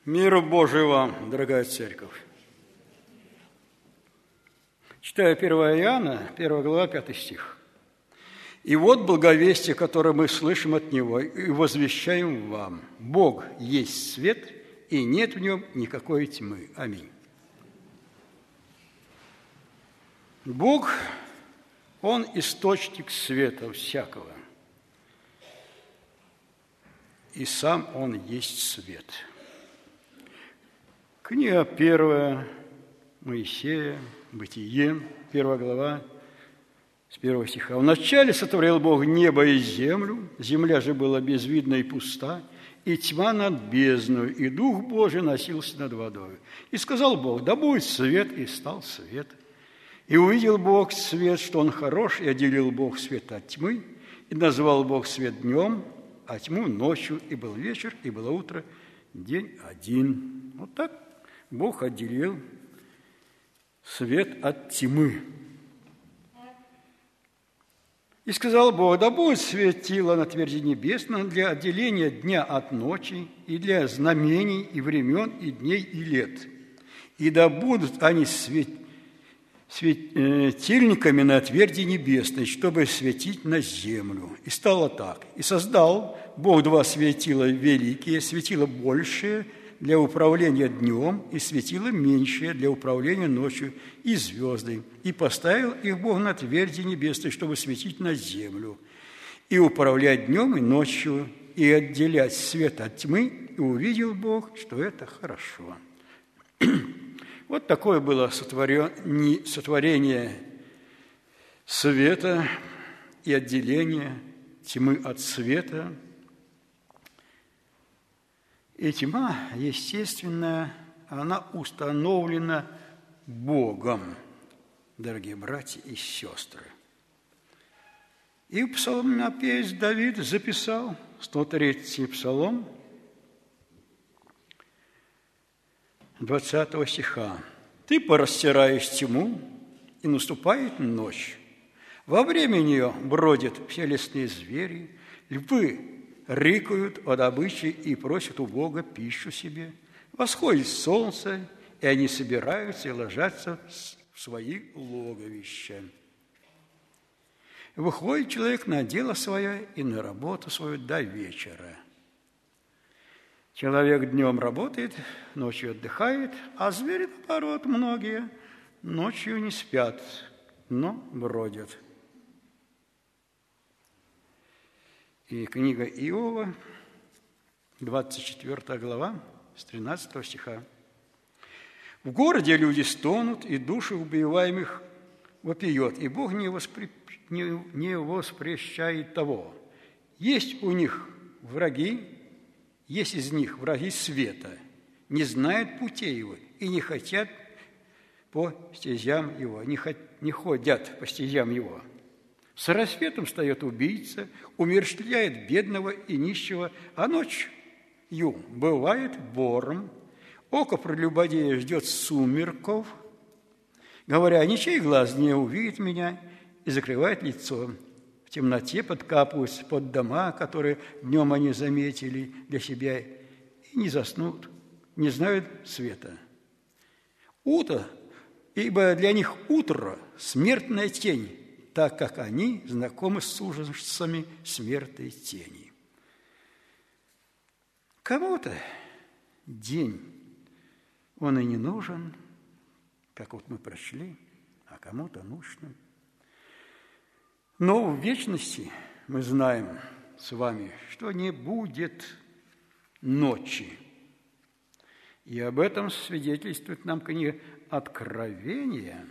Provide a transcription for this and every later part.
Миру Божию вам, дорогая церковь. Читаю 1 Иоанна, 1 глава, 5 стих. «И вот благовестие, которое мы слышим от Него и возвещаем вам. Бог есть свет, и нет в Нем никакой тьмы». Аминь. Бог, Он источник света всякого, и сам Он есть свет. Книга 1 Моисея, Бытие, 1 глава, с 1 стиха. «Вначале сотворил Бог небо и землю, земля же была безвидна и пуста, и тьма над бездною, и Дух Божий носился над водою. И сказал Бог: да будет свет, и стал свет. И увидел Бог свет, что он хорош, и отделил Бог свет от тьмы, и назвал Бог свет днем, а тьму ночью, и был вечер, и было утро, день один». Вот так Бог отделил свет от тьмы. «И сказал Бог: да будет светило на тверди небесном для отделения дня от ночи, и для знамений, и времен, и дней, и лет. И да будут они светильниками на тверди небесной, чтобы светить на землю. И стало так. И создал Бог два светила великие, светило большее для управления днем, и светило меньшее для управления ночью, и звезды. И поставил их Бог на тверди небесной, чтобы светить на землю, и управлять днем и ночью, и отделять свет от тьмы. И увидел Бог, что это хорошо». Вот такое было сотворение света и отделение тьмы от света. И тьма, естественно, она установлена Богом, дорогие братья и сестры. И псалмопевец Давид записал, 103-й псалом, 20 стиха. «Ты порастираешь тьму, и наступает ночь. Во время нее бродят все лесные звери, львы рыкают о добыче и просят у Бога пищу себе. Восходит солнце, и они собираются и ложатся в свои логовища. Выходит человек на дело свое и на работу свою до вечера. Человек днем работает, ночью отдыхает, а звери, наоборот, многие ночью не спят, но бродят». И книга Иова, 24 глава, с 13 стиха. «В городе люди стонут, и души убиваемых вопиет, и Бог не воспрещает того. Есть у них враги, есть из них враги света, не знают путей его и не хотят по стезям его, не ходят по стезям его. С рассветом встает убийца, умерщвляет бедного и нищего, а ночью бывает вором. Око прелюбодея ждет сумерков, говоря: ничей глаз не увидит меня, и закрывает лицо. В темноте подкапываются под дома, которые днем они заметили для себя, и не заснут, не знают света. Утро, ибо для них утро – смертная тень, так как они знакомы с ужасами смертной тени». Кому-то день, он и не нужен, как вот мы прошли, а кому-то нужен. Но в вечности мы знаем с вами, что не будет ночи. И об этом свидетельствует нам книга Откровения,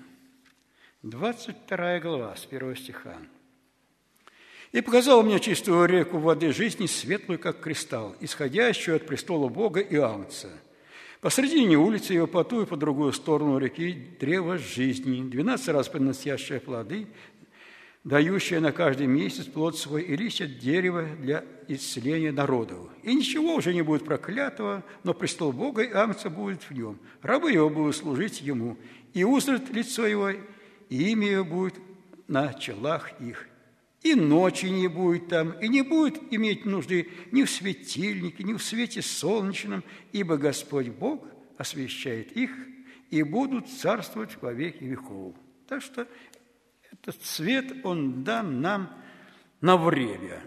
22 глава, с 1 стиха. «И показал мне чистую реку воды жизни, светлую, как кристалл, исходящую от престола Бога и Агнца. Посредине улицы ее по ту и по другую сторону реки древо жизни, 12 раз приносящее плоды, дающее на каждый месяц плод свой, и листья дерева для исцеления народов. И ничего уже не будет проклятого, но престол Бога и Агнца будет в нем. Рабы его будут служить ему, и узрят лицо его, и имя его будет на челах их. и ночи не будет там, и не будет иметь нужды ни в светильнике, ни в свете солнечном, ибо Господь Бог освещает их, и будут царствовать во веки веков». Так что этот свет, он дан нам на время.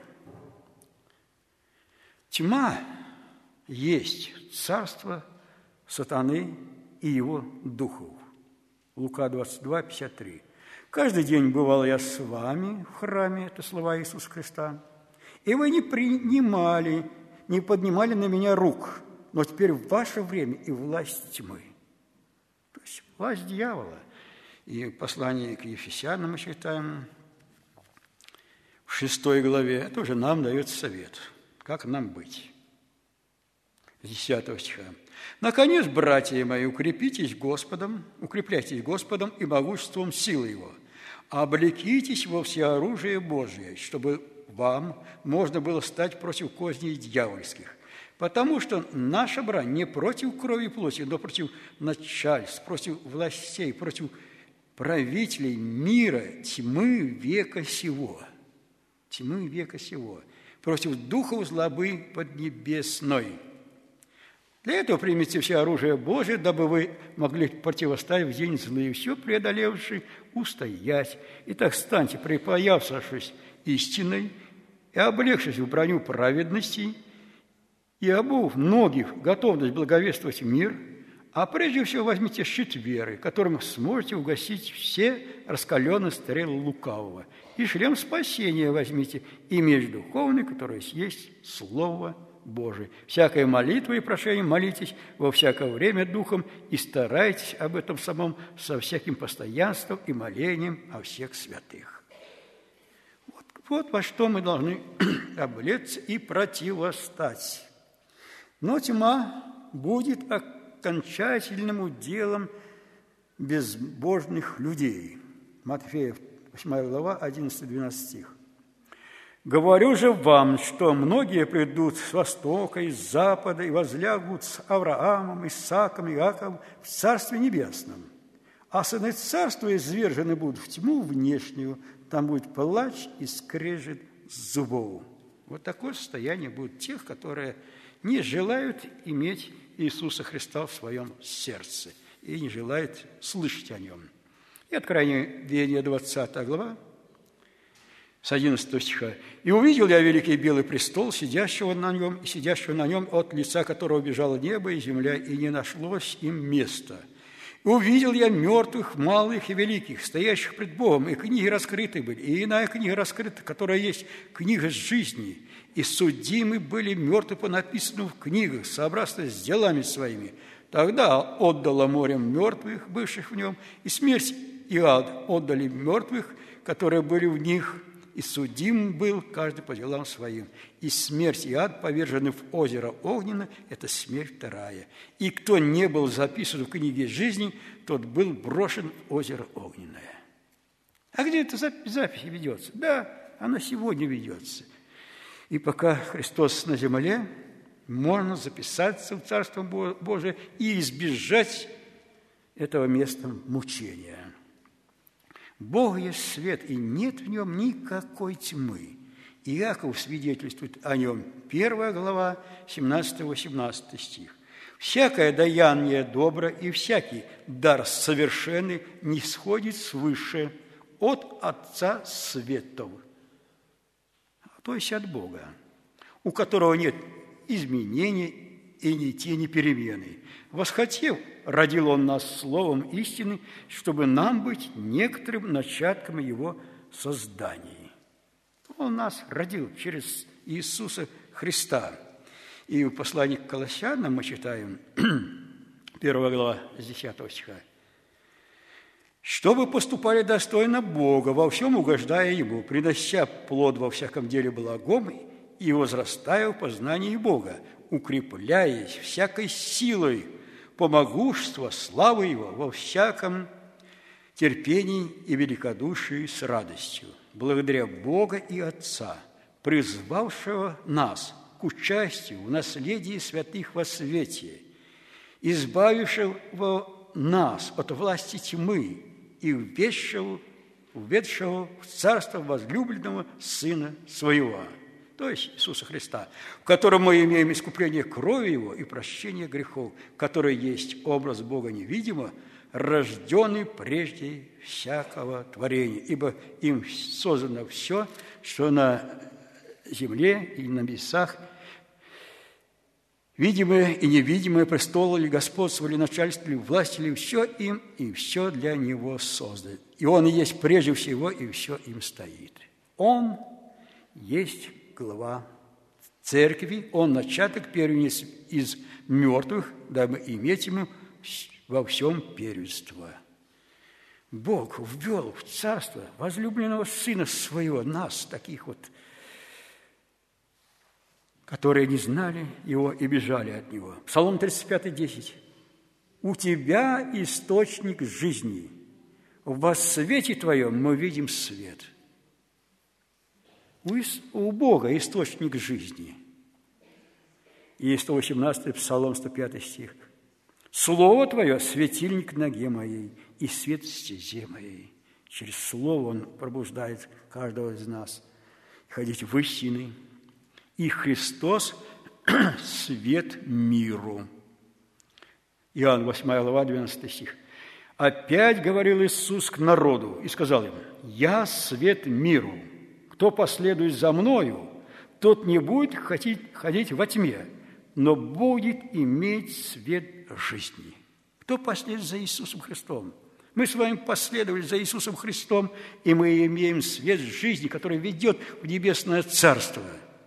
Тьма есть царство сатаны и его духов. Лука 22, 53. «Каждый день бывал я с вами в храме», это слова Иисуса Христа, «и вы не принимали, не поднимали на меня рук, но теперь ваше время и власть тьмы». То есть власть дьявола. И послание к Ефесянам мы читаем в 6 главе, это уже нам дается совет, как нам быть. С 10 стиха. «Наконец, братья мои, укрепляйтесь Господом и могуществом силы Его, облекитесь во всеоружие Божие, чтобы вам можно было стать против козней дьявольских. Потому что наша брань не против крови и плоти, но против начальств, против властей, против правителей мира, тьмы века сего». Тьмы века сего. Против духов злобы поднебесной. Для этого примите все оружие Божие, дабы вы могли противостоять в день злый, все преодолевший, устоять. Итак, станьте, припоявшись истиной и облегшись в броню праведности, и обув ноги в готовность благовествовать мир, а прежде всего возьмите щит веры, которым сможете угасить все раскаленные стрелы лукавого, и шлем спасения возьмите, и меч духовный, который есть Слово Божие. Всякой молитвой и прошением молитесь во всякое время духом и старайтесь об этом самом со всяким постоянством и молением о всех святых. Вот во что мы должны облечься и противостать. Но тьма будет окончательным уделом безбожных людей. Матфея 8 глава, 11-12 стих. «Говорю же вам, что многие придут с востока и с запада и возлягут с Авраамом, Исааком и Иаковом в Царстве Небесном, а сыны Царства извержены будут в тьму внешнюю, там будет плач и скрежет зубов». Вот такое состояние будет тех, которые не желают иметь Иисуса Христа в своем сердце и не желают слышать о Нем. И Откровение 20 глава, с 11 стиха. «И увидел я великий белый престол, сидящего на нем, и сидящего на нем, от лица которого бежало небо и земля, и не нашлось им места. И увидел я мертвых, малых и великих, стоящих пред Богом, и книги раскрыты были, и иная книга раскрыта, которая есть книга жизни, и судимы были мертвые по написанному в книгах, сообразно с делами своими. Тогда отдало морем мертвых, бывших в нем, и смерть и ад отдали мертвых, которые были в них, и судим был каждый по делам своим. И смерть и ад повержены в озеро огненное, это смерть вторая. И кто не был записан в книге жизни, тот был брошен в озеро огненное». А где эта запись ведется? Да, она сегодня ведется. И пока Христос на земле, можно записаться в Царство Божие и избежать этого места мучения. Бог есть свет, и нет в нем никакой тьмы. Иаков свидетельствует о нем. 1 глава, 17-18 стих. «Всякое даяние добро и всякий дар совершенный не сходит свыше от Отца светов», то есть от Бога, у которого нет изменений и ни тени перемены. Восхотев, родил Он нас словом истины, чтобы нам быть некоторым начатком Его создания. Он нас родил через Иисуса Христа. И в послании к Колоссянам мы читаем, 1 глава, с 10 стиха. «Чтобы поступали достойно Бога, во всем угождая Ему, принося плод во всяком деле благом и возрастая в познании Бога, укрепляясь всякой силой по могуществу славы Его во всяком терпении и великодушии с радостью, благодаря Бога и Отца, призвавшего нас к участию в наследии святых во свете, избавившего нас от власти тьмы и введшего введшего в царство возлюбленного Сына Своего, то есть Иисуса Христа, в котором мы имеем искупление крови Его и прощение грехов, который есть образ Бога невидимого, рожденный прежде всякого творения, ибо им создано все, что на земле и на небесах, видимое и невидимое, престолы ли, господство ли, начальство ли, власть ли, все им и все для Него создано. И Он и есть прежде всего, и все им стоит. Он есть глава церкви, Он начаток первенец из мертвых, дабы иметь Ему во всем первенство. Бог ввел в царство возлюбленного Сына Своего, нас, таких вот, которые не знали Его и бежали от Него. Псалом 35, 10. «У Тебя источник жизни, во свете Твоем мы видим свет». У Бога источник жизни. И 118 Псалом, 105 стих. «Слово Твое – светильник ноге моей и свет стезе моей». Через Слово Он пробуждает каждого из нас ходить в истины. И Христос – свет миру. Иоанн 8 глава, 12 стих. «Опять говорил Иисус к народу и сказал им: Я свет миру. Кто последует за Мною, тот не будет ходить во тьме, но будет иметь свет жизни». Кто последует за Иисусом Христом? Мы с вами последовали за Иисусом Христом, и мы имеем свет жизни, который ведет в небесное Царство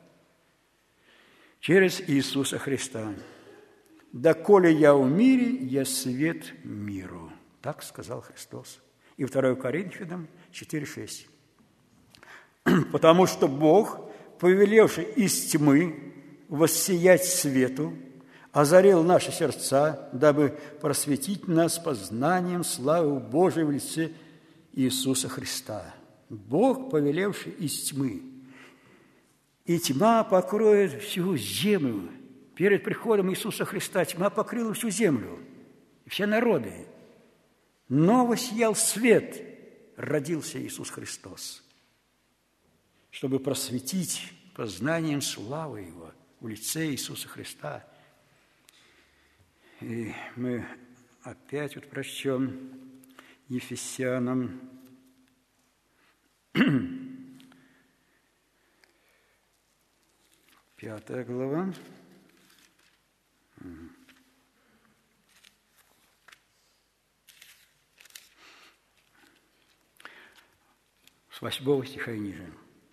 через Иисуса Христа. «Доколе я в мире, я свет миру». Так сказал Христос. И 2 Коринфянам 4:6. «Потому что Бог, повелевший из тьмы воссиять свету, озарил наши сердца, дабы просветить нас познанием славы Божией в лице Иисуса Христа». Бог, повелевший из тьмы. И тьма покроет всю землю. Перед приходом Иисуса Христа тьма покрыла всю землю, все народы. Но воссиял свет, родился Иисус Христос, чтобы просветить познанием славы Его в лице Иисуса Христа. И мы опять вот прочтем Ефесянам 5 глава. С 8 стиха и ниже.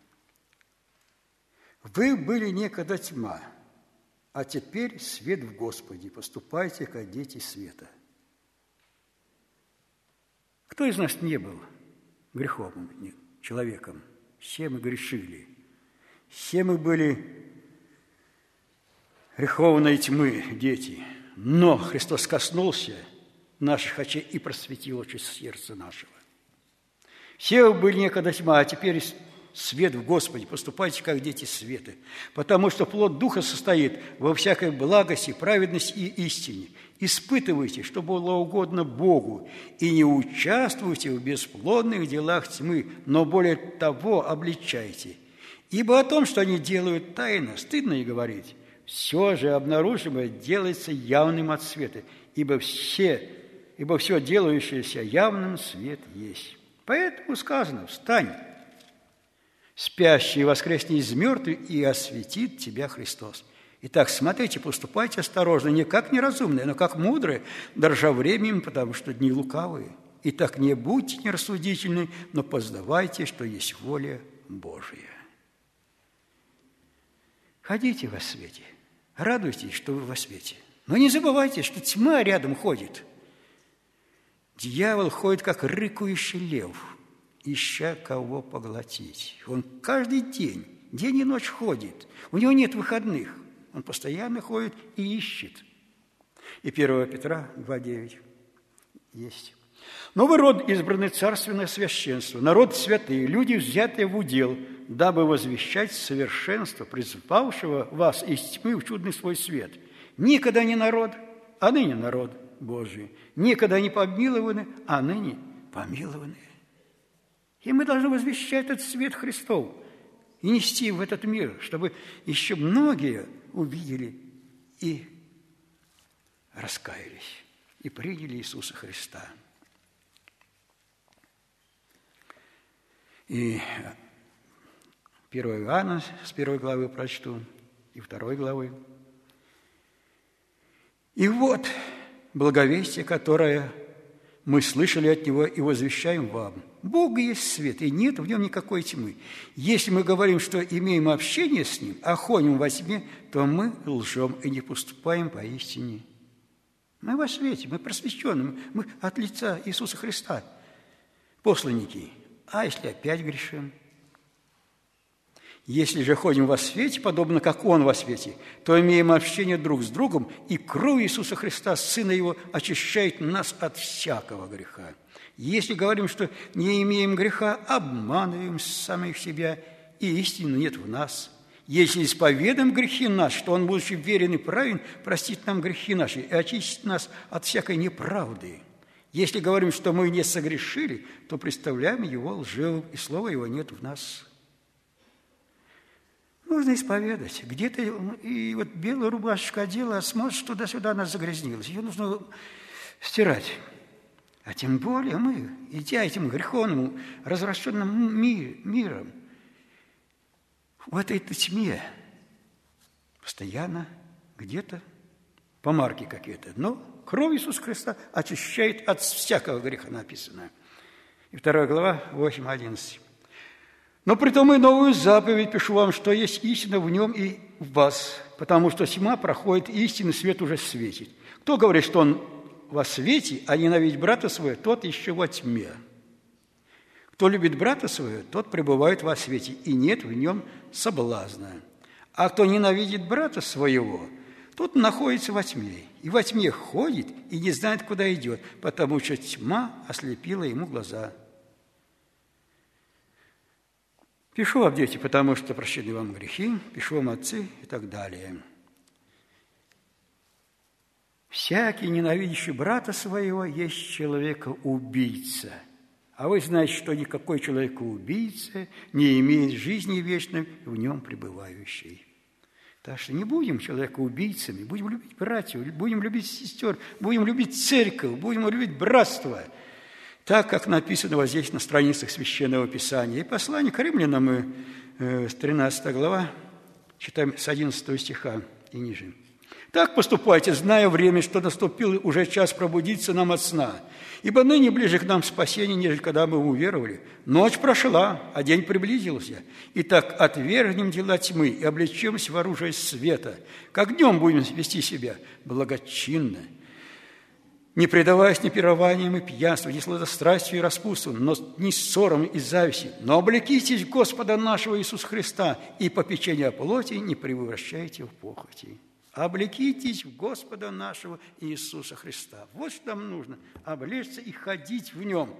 «Вы были некогда тьма, а теперь свет в Господе. Поступайте, как дети света». Кто из нас не был греховным человеком? Все мы грешили. Все мы были греховной тьмы, дети. Но Христос коснулся наших очей и просветил очи сердца нашего. Все были некогда тьма, а теперь свет в Господе. Поступайте, как дети света. Потому что плод Духа состоит во всякой благости, праведности и истине. Испытывайте, что было угодно Богу, и не участвуйте в бесплодных делах тьмы, но более того обличайте. Ибо о том, что они делают тайно, стыдно и говорить. Все же обнаружимое делается явным от света, ибо все делающееся явным свет есть. Поэтому сказано: встань, спящий, воскресни из мертвых, и осветит тебя Христос. Итак, смотрите, поступайте осторожно, не как неразумные, но как мудрые, дорожа временем, потому что дни лукавые. Итак, не будьте нерассудительны, но познавайте, что есть воля Божия. Ходите во свете, радуйтесь, что вы во свете. Но не забывайте, что тьма рядом ходит. Дьявол ходит, как рыкающий лев, ища кого поглотить. Он каждый день и ночь ходит. У него нет выходных. Он постоянно ходит и ищет. И 1 Петра 2:9 есть. «Новый род, избранный царственное священство, народ святый, люди, взятые в удел, дабы возвещать совершенство, призвавшего вас из тьмы в чудный свой свет. Никогда не народ, а ныне народ Божий. Никогда не помилованы, а ныне помилованы». И мы должны возвещать этот свет Христов и нести в этот мир, чтобы еще многие увидели и раскаялись, и приняли Иисуса Христа. И 1 Иоанна с 1 главы прочту, и 2 главы. И вот благовестие, которое мы слышали от Него и возвещаем вам. Бог есть свет, и нет в Нем никакой тьмы. Если мы говорим, что имеем общение с Ним, а ходим во тьме, то мы лжем и не поступаем поистине. Мы во свете, мы просвещенные, мы от лица Иисуса Христа, посланники. А если опять грешим? Если же ходим во свете, подобно как Он во свете, то имеем общение друг с другом, и кровь Иисуса Христа, Сына Его, очищает нас от всякого греха. Если говорим, что не имеем греха, обманываем самих себя, и истины нет в нас. Если исповедуем грехи наши, что Он, будучи верен и праведен, простит нам грехи наши и очистит нас от всякой неправды. Если говорим, что мы не согрешили, то представляем Его лживым, и слова Его нет в нас. Нужно исповедать. Где-то и вот белая рубашечка одела, а смотришь, туда-сюда она загрязнилась. Ее нужно стирать. А тем более мы, идя этим греховным, развращенным миром, в этой тьме, постоянно где-то помарки какие-то. Но кровь Иисуса Христа очищает от всякого греха, написано. И 2 глава, 8-11. Но притом и новую заповедь пишу вам, что есть истина в нем и в вас, потому что тьма проходит, и истинный свет уже светит. Кто говорит, что он во свете, а ненавидит брата своего, тот еще во тьме. Кто любит брата своего, тот пребывает во свете, и нет в нем соблазна. А кто ненавидит брата своего, тот находится во тьме, и во тьме ходит, и не знает, куда идет, потому что тьма ослепила ему глаза. Пишу вам, дети, потому что прощены вам грехи, пишу вам, отцы, и так далее. Всякий, ненавидящий брата своего, есть человека-убийца. А вы знаете, что никакой человека-убийца не имеет жизни вечной в нем пребывающей. Так что не будем человека-убийцами, будем любить братьев, будем любить сестер, будем любить церковь, будем любить братство, так, как написано вот здесь на страницах Священного Писания. И послание к римлянам, мы, 13 глава, читаем с 11 стиха и ниже. «Так поступайте, зная время, что наступил уже час пробудиться нам от сна. Ибо ныне ближе к нам спасение, нежели когда мы уверовали. Ночь прошла, а день приблизился. Итак, отвергнем дела тьмы и облечемся в оружие света. Как днем будем вести себя благочинно, не предаваясь ни пированиям и пьянству, ни сладострастию и распутству, но ни ссорам и зависти. Но облекитесь Господа нашего Иисуса Христа, и попечение о плоти не превращайте в похоти». Облекитесь в Господа нашего Иисуса Христа. Вот что нам нужно – облечься и ходить в Нем,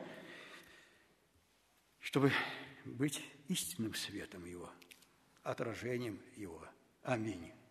чтобы быть истинным светом Его, отражением Его. Аминь.